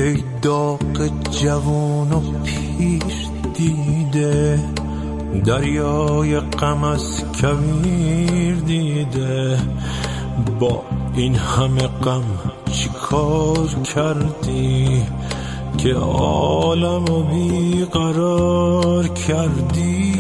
ای داغ جوان و پیر دیده، دریای غم از کویر دیده. با این همه غم چی کار کردی که عالمو بیقرار کردی؟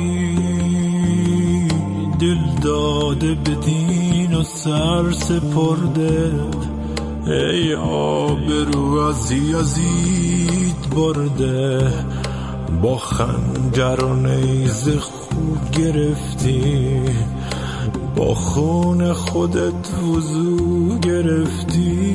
دل داده به دین و سر سپرده، ای آبرو از یزید برده. با خنجر و نیزه خود گرفتی، با خون خودت وضو گرفتی.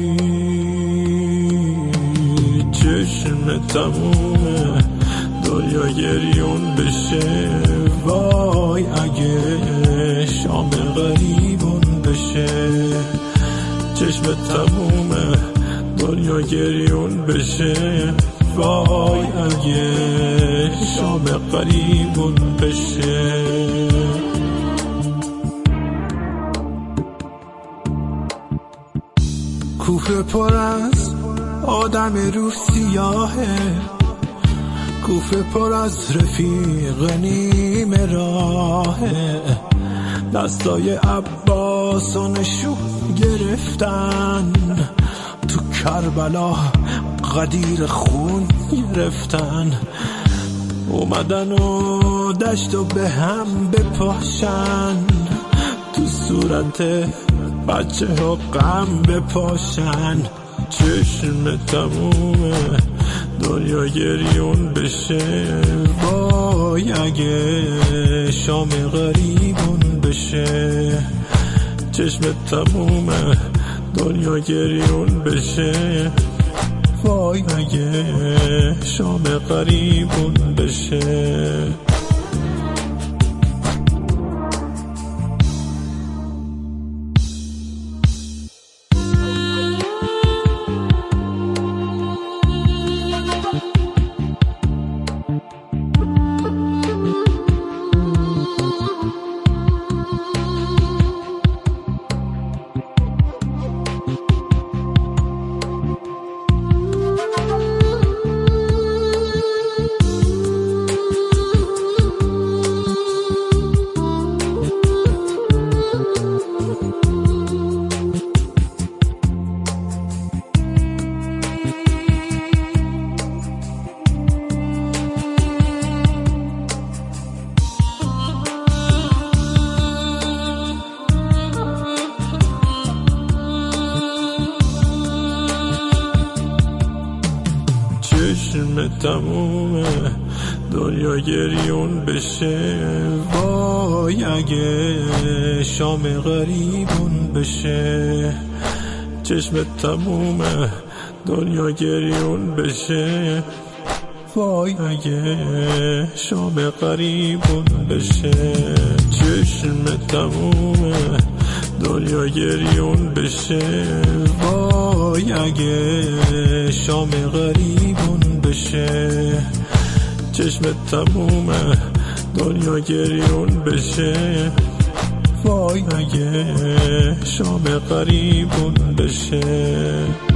چشم تمومه دنیا گریون بشه، وای اگه شام غریبون بشه. چشم تمومه دنیا گریون بشه، وای اگه شام غریبون بشه. کوفه پر از آدم رو سیاهه، کوفه پر از رفیق نیمه راهه. دستای عباس و نشون گرفتن، تو کربلا غدیر خون گرفتن. اومدن و دشت و به هم بپاشن، تو صورت بچه ها غم بپاشن. چشم تمومه دنیا گریون بشه، وای اگه شام غریبون بشه. چشم تمومه دنیا گریون بشه، وای اگه شام غریبون بشه. چشم تمومه دنیا گریون بشه، وای اگه شام غریبون بشه. چشم تمومه دنیا گریون بشه، وای اگه شام غریبون بشه. چشم تمومه دنیا گریون بشه، وای اگه شام غریبون بشه. چشم تمومه دنیا گریون بشه، وای اگه شام غریبون بشه.